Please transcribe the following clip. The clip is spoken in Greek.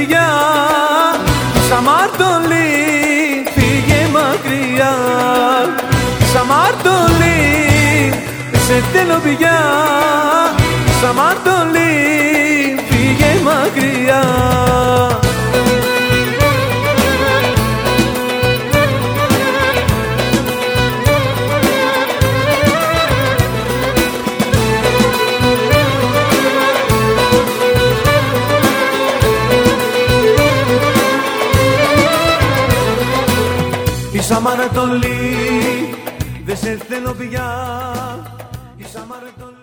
πια. Σαμαρτωλή, φύγε μακριά. Σαμαρτωλή, σε θέλω πια. Σαμαρτωλή, φύγε μακριά. Η Σαμαρτωλή, δεν σε θέλω πια. Η Σαμαρτωλή.